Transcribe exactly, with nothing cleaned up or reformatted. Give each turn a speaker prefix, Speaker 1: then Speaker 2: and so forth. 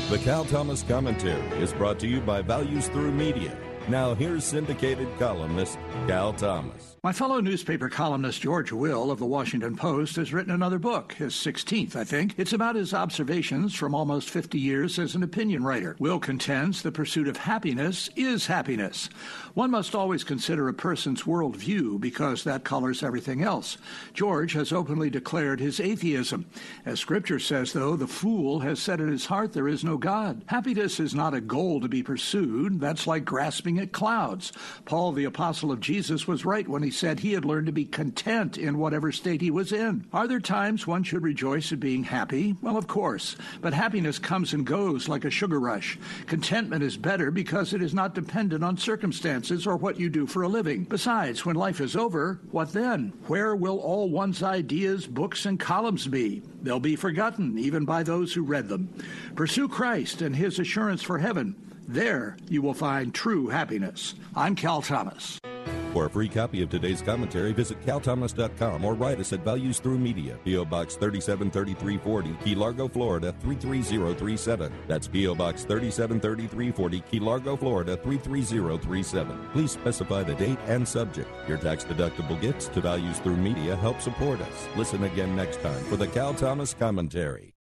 Speaker 1: The Cal Thomas Commentary is brought to you by Values Through Media. Now here's syndicated columnist Cal Thomas.
Speaker 2: My fellow newspaper columnist George Will of the Washington Post has written another book, his sixteenth, I think. It's about his observations from almost fifty years as an opinion writer. Will contends the pursuit of happiness is happiness. One must always consider a person's worldview because that colors everything else. George has openly declared his atheism. As Scripture says, though, the fool has said in his heart there is no God. Happiness is not a goal to be pursued. That's like grasping at clouds. Paul, the apostle of Jesus, was right when he said he had learned to be content in whatever state he was in. Are there times one should rejoice at being happy? Well, of course. But happiness comes and goes like a sugar rush. Contentment is better because it is not dependent on circumstances or what you do for a living. Besides, when life is over, what then? Where will all one's ideas, books, and columns be? They'll be forgotten, even by those who read them. Pursue Christ and his assurance for heaven. There you will find true happiness. I'm Cal Thomas.
Speaker 1: For a free copy of today's commentary, visit cal thomas dot com or write us at Values Through Media, P O. Box thirty-seven thirty-three forty, Key Largo, Florida three three zero three seven. That's P O. Box thirty-seven thirty-three forty, Key Largo, Florida three three zero three seven. Please specify the date and subject. Your tax-deductible gifts to Values Through Media help support us. Listen again next time for the Cal Thomas Commentary.